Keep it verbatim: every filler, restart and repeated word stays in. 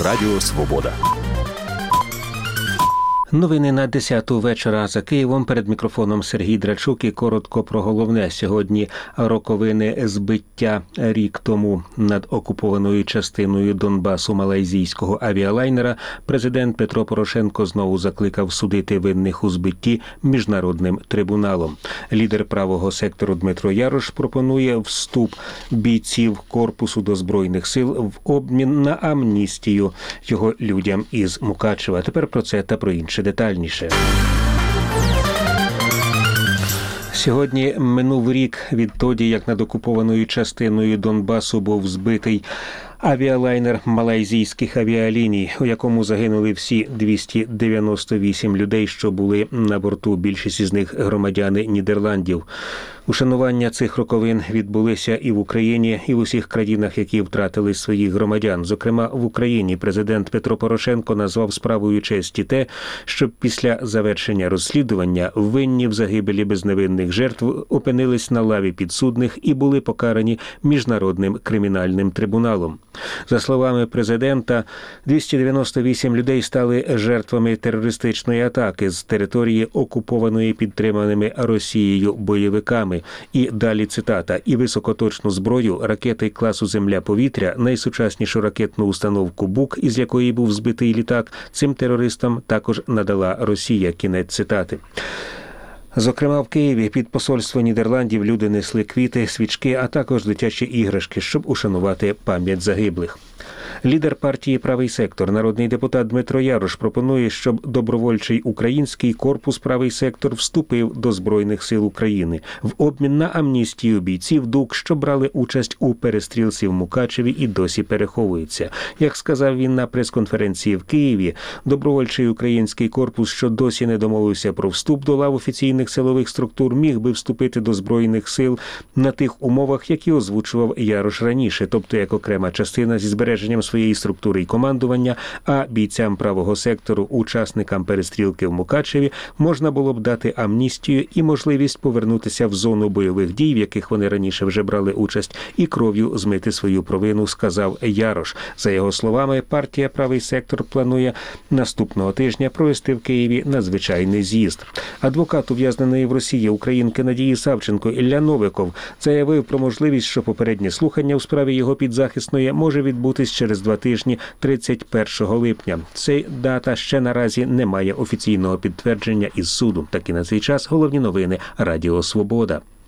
Радіо Свобода. Новини на десяту вечора за Києвом. Перед мікрофоном Сергій Драчук і коротко про головне. Сьогодні роковини збиття рік тому над окупованою частиною Донбасу малайзійського авіалайнера. Президент Петро Порошенко знову закликав судити винних у збитті міжнародним трибуналом. Лідер правого сектору Дмитро Ярош пропонує вступ бійців корпусу до Збройних сил в обмін на амністію його людям із Мукачева. Тепер про це та про інше детальніше. Сьогодні минув рік відтоді, як над окупованою частиною Донбасу був збитий авіалайнер малайзійських авіаліній, у якому загинули всі двісті дев'яносто вісім людей, що були на борту, більшість із них громадяни Нідерландів. Ушанування цих роковин відбулися і в Україні, і в усіх країнах, які втратили своїх громадян. Зокрема, в Україні президент Петро Порошенко назвав справою честі те, щоб після завершення розслідування винні в загибелі безневинних жертв опинились на лаві підсудних і були покарані Міжнародним кримінальним трибуналом. За словами президента, двісті дев'яносто вісім людей стали жертвами терористичної атаки з території, окупованої підтриманими Росією бойовиками. І далі цитата. І високоточну зброю, ракети класу «Земля-повітря», найсучаснішу ракетну установку «Бук», із якої був збитий літак, цим терористам також надала Росія. Кінець цитати. Зокрема, в Києві під посольство Нідерландів люди несли квіти, свічки, а також дитячі іграшки, щоб ушанувати пам'ять загиблих. Лідер партії «Правий сектор», народний депутат Дмитро Ярош пропонує, щоб добровольчий український корпус «Правий сектор» вступив до Збройних сил України в обмін на амністію бійців ДУК, що брали участь у перестрілці в Мукачеві і досі переховуються. Як сказав він на прес-конференції в Києві, добровольчий український корпус, що досі не домовився про вступ до лав офіційних силових структур, міг би вступити до Збройних сил на тих умовах, які озвучував Ярош раніше, тобто як окрема частина зі збереженням своєї структури і командування, а бійцям правого сектору, учасникам перестрілки в Мукачеві, можна було б дати амністію і можливість повернутися в зону бойових дій, в яких вони раніше вже брали участь, і кров'ю змити свою провину, сказав Ярош. За його словами, партія «Правий сектор» планує наступного тижня провести в Києві надзвичайний з'їзд. Адвокат ув'язненої в Росії українки Надії Савченко Ілля Новиков заявив про можливість, що попереднє слухання у справі його підзахисної може відбутись через два тижні тридцять першого липня. Ця дата ще наразі не має офіційного підтвердження із суду. Такі на цей час головні новини Радіо Свобода.